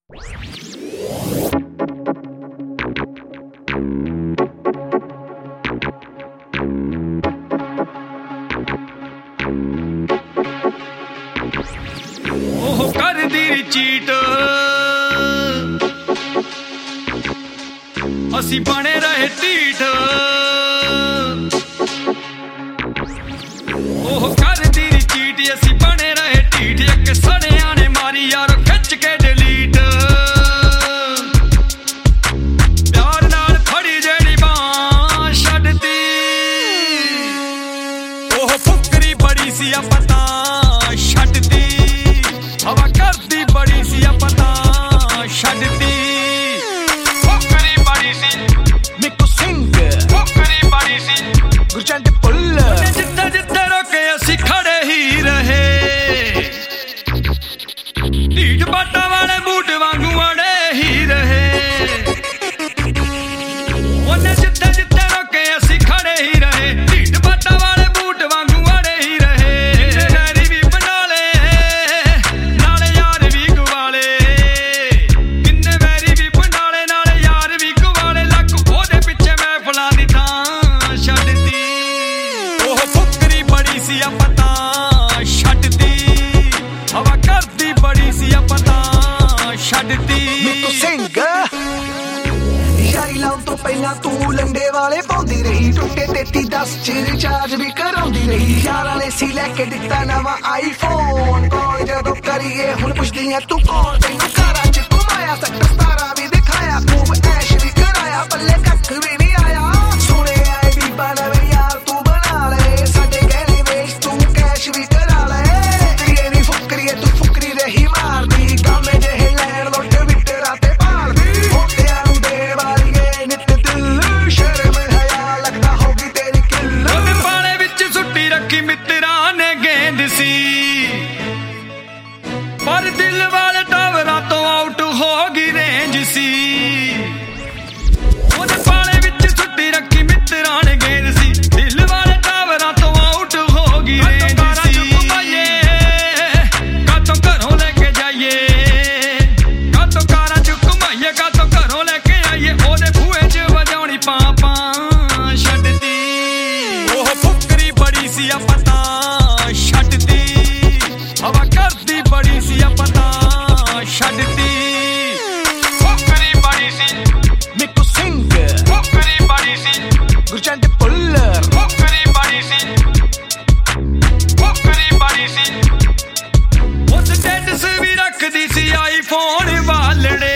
ਉਹ ਕਰਦੀ ਚੀਟ ਅਸੀਂ ਬਣੇ ਰਹੇ ਢੀਠ ਉਹ ਕਰਦੀ ਚੀਟ ਅਸੀਂ ਬਣੇ ਰਹੇ ਢੀਠ ਇੱਕ ਸੜਿਆਂ ਨੇ ਮਾਰੀ ਯਾਰ ਖਿੱਚ ਕੇ ਡਿਲੀਟ ਪਿਆਰ ਨਾਲ ਫੜੀ ਜਿਹੜੀ ਬਾਂਹ ਛੱਡਤੀ ਉਹ ਫੁਕਰੀ ਬੜੀ ਸੀ ਆ ਪਤਾ ਛੱਡਤੀ ਹਵਾ ਕਰਦੀ ਬੜੀ ਸੀ ਆ ਪਤਾ ਛੱਡਤੀ ਫੁਕਰੀ ਬੜੀ ਸੀ ਮਿੱਕੂ ਸਿੰਘ ਫੁਕਰੀ ਬੜੀ ਸੀ ਗੁਰਚੰਦ ਪੁੱਲ ਜਿੱਥੇ ਜਿੱਥੇ ਰੋਕੇ ਅਸੀਂ ਖੜੇ ਹੀ ਰਹੇ ਢੀਠ ਬਾਟਾਂ ਵਾਲੇ ਬੂਟ ਵਾਂਗੂ ਅੜੇ ਹੀ ਰਹੇ ਉਹਨੇ ਜਿੱਥੇ ਜਿੱਥੇ ਰੋਕੇ ਅਸੀਂ ਖੜੇ ਹੀ ਰਹੇ ਢੀਠ ਬਾਟਾਂ ਵਾਲੇ ਬੂਟ ਵਾਂਗੂ ਅੜੇ ਹੀ ਰਹੇ ਵੈਰੀ ਵੀ ਬਣਾ ਲਏ ਨਾਲੇ ਯਾਰ ਵੀ ਗਵਾਲੇ ਕਿੰਨੇ ਵੈਰੀ ਵੀ ਬਣਾ ਲਏ ਨਾਲੇ ਯਾਰ ਵੀ ਗਵਾਲੇ ਲੱਕ ਉਹਦੇ ਪਿੱਛੇ ਮਹਿਫਲਾਂ ਦੀ ਥਾਂ ਛੱਡਤੀ ਉਹ ਫੁਕਰੀ ਬੜੀ ਸੀ ਆ ਪਤਾ ਛੱਡਤੀ ਹਵਾ ਕਰਦੀ ਬੜੀ ਸੀ ਆ ਪਤਾ ਛੱਡਤੀ ਮਿੱਕੂ ਸਿੰਘ ਯਾਰੀ ਲਾਉਣ ਤੋਂ ਪਹਿਲਾਂ ਤੂੰ ਲੰਡੇ ਵਾਲੇ ਪਾਉਂਦੀ ਰਹੀ ਟੁੱਟੇ 3310 ਚ ਰਿਚਾਰਜ ਵੀ ਕਰਾਉਂਦੀ ਰਹੀ ਯਾਰਾਂ ਨੇ ਸੀ ਲੈ ਕੇ ਦਿੱਤਾ ਨਵਾਂ ਆਈਫੋਨ ਕੌਣ ਜਦੋਂ ਕਰੀਏ ਹੁਣ ਪੁੱਛਦੀ ਐ ਤੂੰ ਕੌਣ ਤੈਨੂੰ ਘਰਾਂ ਚ ਘੁਮਾਇਆ ਸੈਕਟਰ 17 ਵੀ ਦਿਖਾਇਆ ਖੂਬ ਐਸ਼ ਵੀ ਕਰਾਇਆ ਪੱਲੇ ਕੱਖ ਵੀ ਨਹੀਂ ਆਇਆ ਸੁਣੇ ਆਏ ਵੀ ਬਣਵੇਂ ਯਾਰ ਤੂੰ ਬਣਾ ਲੈ ਸਾਡੇ ਗਹਿਣੇ ਵੇਚ ਤੂੰ ਕੈਸ਼ ਵੀ ਕਰਾ ਲੈ ਤੇਰੀ ਨੀ ਫੁਕਰੀ ਤੂੰ ਫੁਕਰੀ ਰਹੀ ਮਾਰਦੀ ਗਾਮੇ ਜਿਹੇ ਲੈਣ ਲੋਟ ਵਿਟਰਾਂ ਤੇ ਭਾਲਦੀ ਹੋਟਿਆਂ ਨੂੰ ਦੇਣ ਵਾਲੀ ਏ ਨਿੱਤ ਦਿਲ ਸ਼ਰਮ ਹਯਾ ਲੱਗਦਾ ਹੋਗੀ ਤੇਰੀ ਕਿੱਲ ਉਹਦੇ ਪਾਲੇ ਵਿੱਚ ਸੁੱਟੀ ਰੱਖੀ ਮਿੱਤਰਾਂ ਨੇ ਗੇਂਦ ਸੀ ਪਰ ਦਿਲ ਵਾਲੇ ਟਾਵਰਾਂ ਤੋਂ ਆਊਟ ਹੋ ਗਈ ਰੇਂਜ ਸੀ ਉਹਦੇ ਪਾਲੇ ਵਿੱਚ ਸੁੱਟੀ ਰੱਖੀ ਮਿੱਤਰਾਂ ਨੇ ਗੇਂਦ ਸੀ ਦਿਲ ਵਾਲੇ ਟਾਵਰਾਂ ਤੋਂ ਆਊਟ ਹੋ ਗਈ ਰੇਂਜ ਸੀ ਕਾਤੋਂ ਘਰੋਂ ਲੈ ਕੇ ਜਾਈਏ ਕਾਤੋਂ ਕਾਰਾਂ ਚ ਘੁਮਾਈਏ ਕਾਤੋਂ ਘਰੋਂ ਲੈ ਕੇ ਆਈਏ ਉਹਦੇ ਬੂਹੇ 'ਚ ਵਜਾਉਣੀ ਪਾਪਾਂ ਛੱਡਤੀ ਉਹ ਫੁਕਰੀ ਬੜੀ ਸੀ ਆ ਪਤਾ ਛੱਡਤੀ ਹਵਾ ਕਰਦੀ ਬੜੀ ਸੀ ਆ ਪਤਾ ਛੱਡਤੀ ਫੁਕਰੀ ਬੜੀ ਸੀ ਮਿੱਕੂ ਸਿੰਘ ਫੁਕਰੀ ਬੜੀ ਸੀ ਗੁਰਚੰਦ ਪੁੱਲ ਫੁਕਰੀ ਬੜੀ ਸੀ ਫੁਕਰੀ ਬੜੀ ਸੀ ਉਸ ਸਟੇਟਸ ਵੀ ਰੱਖਦੀ ਸੀ ਆਈਫੋਨ ਵਾਲੜੇ